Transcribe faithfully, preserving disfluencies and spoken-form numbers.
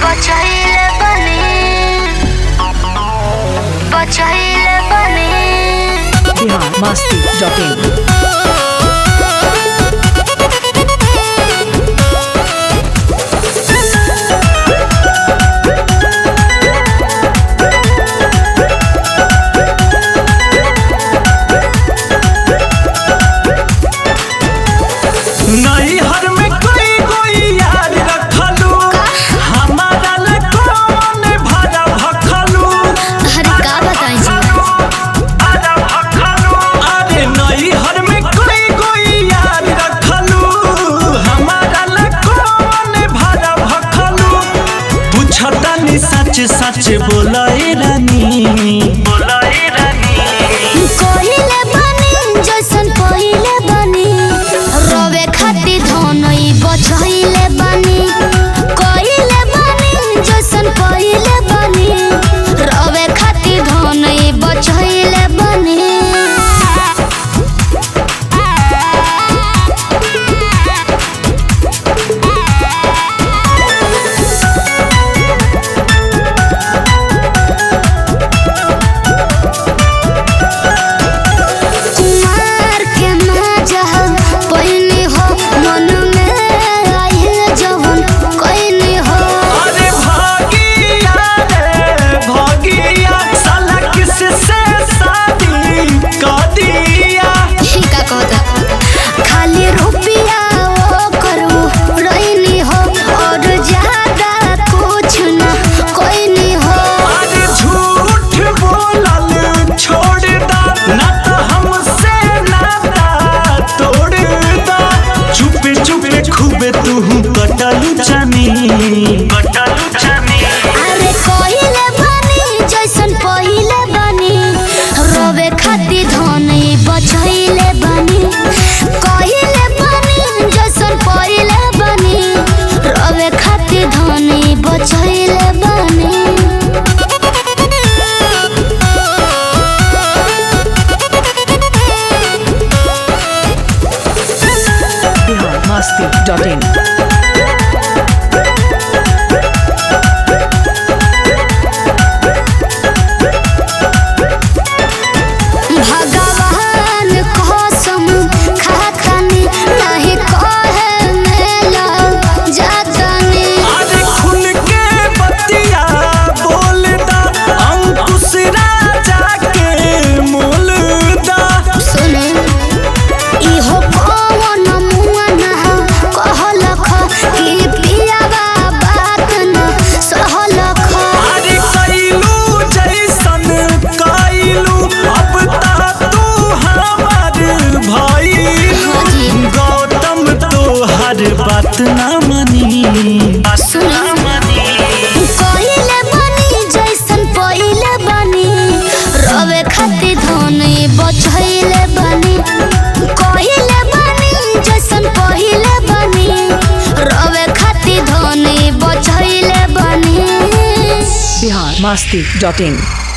बचाइले बनी बचाइले बनी बिहार मस्ती dot in. सच सच बोलाए रानी बोलाए रानी कोइले बनी जैसन पहिले बनी रोवे खातिर धनई बचाइले बनी कोइले बनी जैसन पहिले बनी रोवे खातिर धनई बचाइले बनी कटलू चनी कटलू चनी अरे कोइले बनी जैसन पहिले बनी रोवे खातिर धनई बचाइले बनी कोइले बनी जैसन पहिले बनी रोवे खातिर धनई बचाइले बनी बिहार मस्ती डॉट इन। बात ना मनी कोइले बनी जैसन पहिले बनी रोवे खातिर धनई बचाइले बनी कोइले बनी जैसन पहिले बनी रोवे खातिर धनई बचाइले बनी बिहार मस्ती डॉट इन।